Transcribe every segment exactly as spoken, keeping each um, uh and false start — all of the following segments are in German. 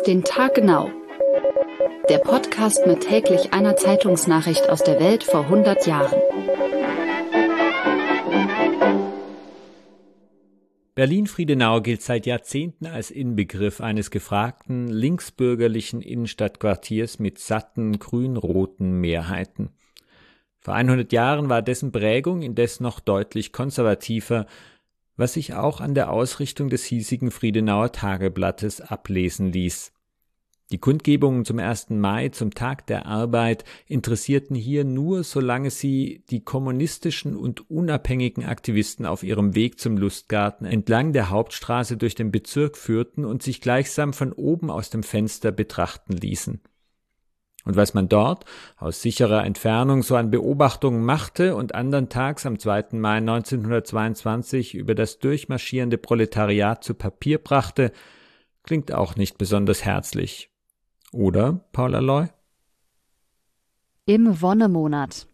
den Tag genau. Der Podcast mit täglich einer Zeitungsnachricht aus der Welt vor hundert Jahren. Berlin-Friedenau gilt seit Jahrzehnten als Inbegriff eines gefragten, linksbürgerlichen Innenstadtquartiers mit satten, grün-roten Mehrheiten. Vor hundert Jahren war dessen Prägung indes noch deutlich konservativer, was sich auch an der Ausrichtung des hiesigen Friedenauer Tageblattes ablesen ließ. Die Kundgebungen zum ersten Mai, zum Tag der Arbeit, interessierten hier nur, solange sie die kommunistischen und unabhängigen Aktivisten auf ihrem Weg zum Lustgarten entlang der Hauptstraße durch den Bezirk führten und sich gleichsam von oben aus dem Fenster betrachten ließen. Und was man dort aus sicherer Entfernung so an Beobachtungen machte und andern Tags am zweiten Mai neunzehnhundertzweiundzwanzig über das durchmarschierende Proletariat zu Papier brachte, klingt auch nicht besonders herzlich. Oder, Paul Alloy? Im Wonnemonat.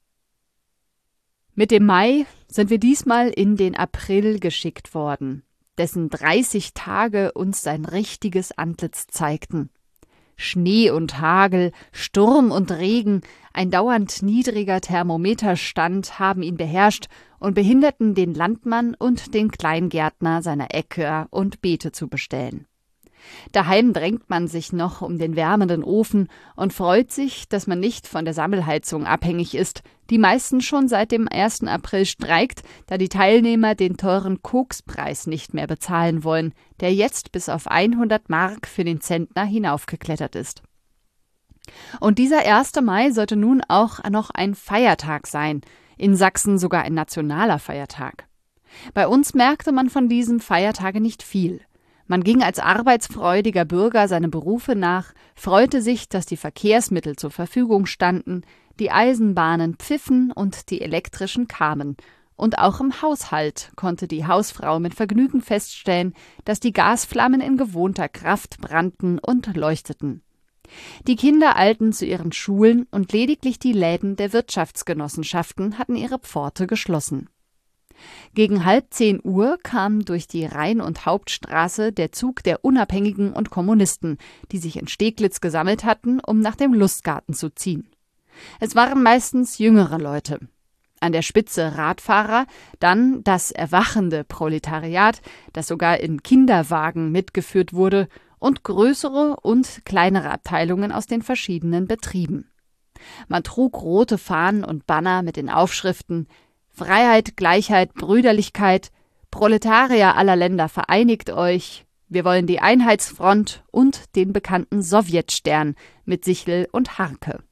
Mit dem Mai sind wir diesmal in den April geschickt worden, dessen dreißig Tage uns sein richtiges Antlitz zeigten. Schnee und Hagel, Sturm und Regen, ein dauernd niedriger Thermometerstand haben ihn beherrscht und behinderten den Landmann und den Kleingärtner, seiner Äcker und Beete zu bestellen. Daheim drängt man sich noch um den wärmenden Ofen und freut sich, dass man nicht von der Sammelheizung abhängig ist, die meistens schon seit dem ersten April streikt, da die Teilnehmer den teuren Kokspreis nicht mehr bezahlen wollen, der jetzt bis auf hundert Mark für den Zentner hinaufgeklettert ist. Und dieser erste Mai sollte nun auch noch ein Feiertag sein, in Sachsen sogar ein nationaler Feiertag. Bei uns merkte man von diesem Feiertage nicht viel. Man ging als arbeitsfreudiger Bürger seinem Berufe nach, freute sich, dass die Verkehrsmittel zur Verfügung standen, die Eisenbahnen pfiffen und die elektrischen kamen. Und auch im Haushalt konnte die Hausfrau mit Vergnügen feststellen, dass die Gasflammen in gewohnter Kraft brannten und leuchteten. Die Kinder eilten zu ihren Schulen und lediglich die Läden der Wirtschaftsgenossenschaften hatten ihre Pforte geschlossen. Gegen halb zehn Uhr kam durch die Rhein- und Hauptstraße der Zug der Unabhängigen und Kommunisten, die sich in Steglitz gesammelt hatten, um nach dem Lustgarten zu ziehen. Es waren meistens jüngere Leute. An der Spitze Radfahrer, dann das erwachende Proletariat, das sogar in Kinderwagen mitgeführt wurde, und größere und kleinere Abteilungen aus den verschiedenen Betrieben. Man trug rote Fahnen und Banner mit den Aufschriften Freiheit, Gleichheit, Brüderlichkeit, Proletarier aller Länder, vereinigt euch, wir wollen die Einheitsfront und den bekannten Sowjetstern mit Sichel und Harke.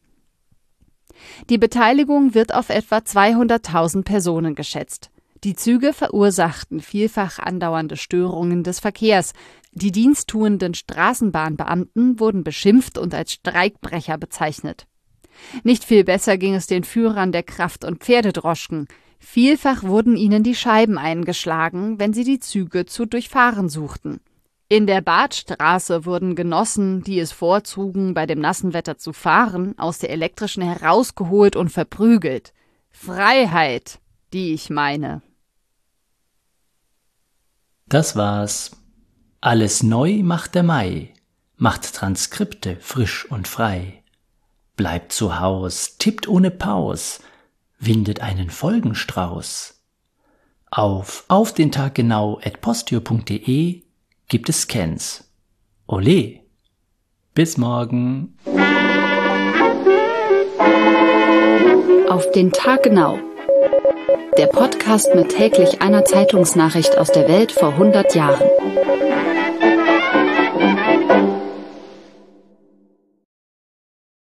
Die Beteiligung wird auf etwa zweihunderttausend Personen geschätzt. Die Züge verursachten vielfach andauernde Störungen des Verkehrs. Die diensttuenden Straßenbahnbeamten wurden beschimpft und als Streikbrecher bezeichnet. Nicht viel besser ging es den Führern der Kraft- und Pferdedroschken. Vielfach wurden ihnen die Scheiben eingeschlagen, wenn sie die Züge zu durchfahren suchten. In der Badstraße wurden Genossen, die es vorzugen, bei dem nassen Wetter zu fahren, aus der elektrischen herausgeholt und verprügelt. Freiheit, die ich meine. Das war's. Alles neu macht der Mai, macht Transkripte frisch und frei. Bleibt zu Haus, tippt ohne Paus, windet einen Folgenstrauß. Auf auf den Tag genau at postio punkt de gibt es Scans. Ole! Bis morgen! Auf den Tag genau. Der Podcast mit täglich einer Zeitungsnachricht aus der Welt vor hundert Jahren.